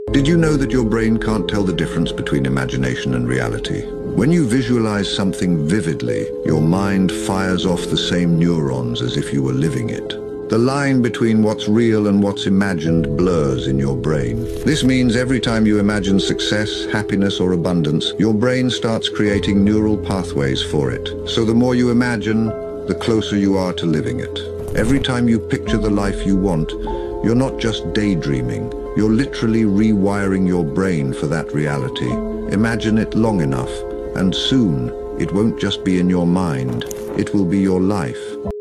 Did you know that your brain can't tell the difference between imagination and reality? When you visualize something vividly, your mind fires off the same neurons as if you were living it. The line between what's real and what's imagined blurs in your brain. This means every time you imagine success, happiness, or abundance, your brain starts creating neural pathways for it. So the more you imagine, the closer you are to living it. Every time you picture the life you want, you're not just daydreaming, you're literally rewiring your brain for that reality. Imagine it long enough, and soon, it won't just be in your mind, it will be your life.